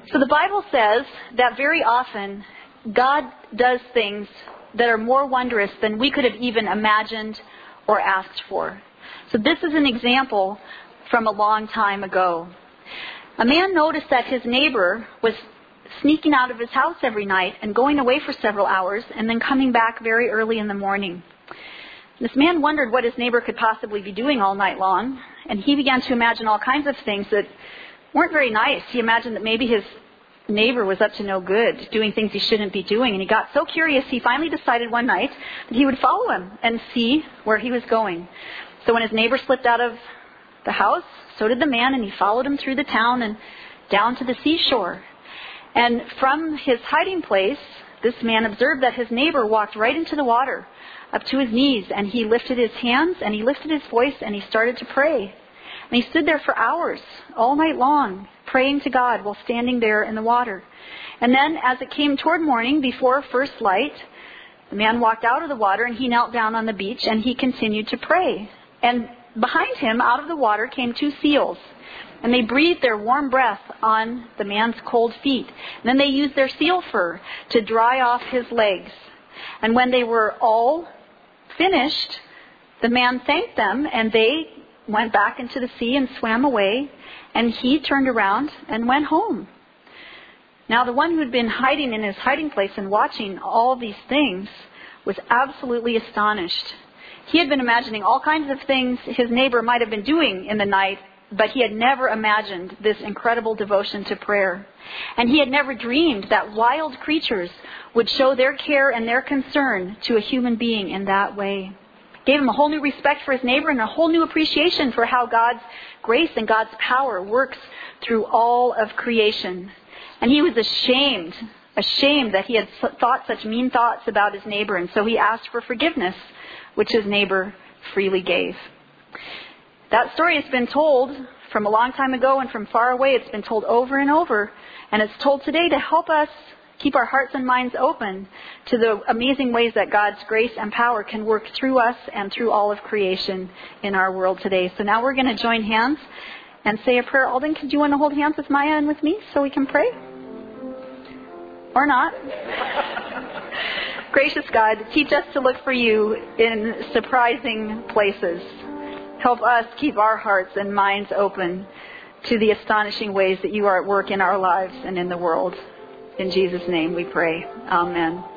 So the Bible says that very often God does things that are more wondrous than we could have even imagined or asked for. So this is an example from a long time ago. A man noticed that his neighbor was sneaking out of his house every night and going away for several hours and then coming back very early in the morning. This man wondered what his neighbor could possibly be doing all night long, and he began to imagine all kinds of things that weren't very nice. He imagined that maybe his neighbor was up to no good, doing things he shouldn't be doing, and he got so curious he finally decided one night that he would follow him and see where he was going. So when his neighbor slipped out of the house, so did the man, and he followed him through the town and down to the seashore. And from his hiding place, this man observed that his neighbor walked right into the water, up to his knees, and he lifted his hands, and he lifted his voice, and he started to pray. And he stood there for hours, all night long, praying to God while standing there in the water. And then, as it came toward morning, before first light, the man walked out of the water, and he knelt down on the beach, and he continued to pray. And behind him, out of the water, came 2 seals. And they breathed their warm breath on the man's cold feet. And then they used their seal fur to dry off his legs. And when they were all finished, the man thanked them, and they went back into the sea and swam away. And he turned around and went home. Now, the one who had been hiding in his hiding place and watching all these things was absolutely astonished. He had been imagining all kinds of things his neighbor might have been doing in the night, but he had never imagined this incredible devotion to prayer. And he had never dreamed that wild creatures would show their care and their concern to a human being in that way. It gave him a whole new respect for his neighbor and a whole new appreciation for how God's grace and God's power works through all of creation. And he was ashamed that he had thought such mean thoughts about his neighbor, and so he asked for forgiveness, which his neighbor freely gave. That story has been told from a long time ago and from far away. It's been told over and over. And it's told today to help us keep our hearts and minds open to the amazing ways that God's grace and power can work through us and through all of creation in our world today. So now we're going to join hands and say a prayer. Alden, could you want to hold hands with Maya and with me so we can pray? Or not? Gracious God, teach us to look for you in surprising places. Help us keep our hearts and minds open to the astonishing ways that you are at work in our lives and in the world. In Jesus' name we pray. Amen.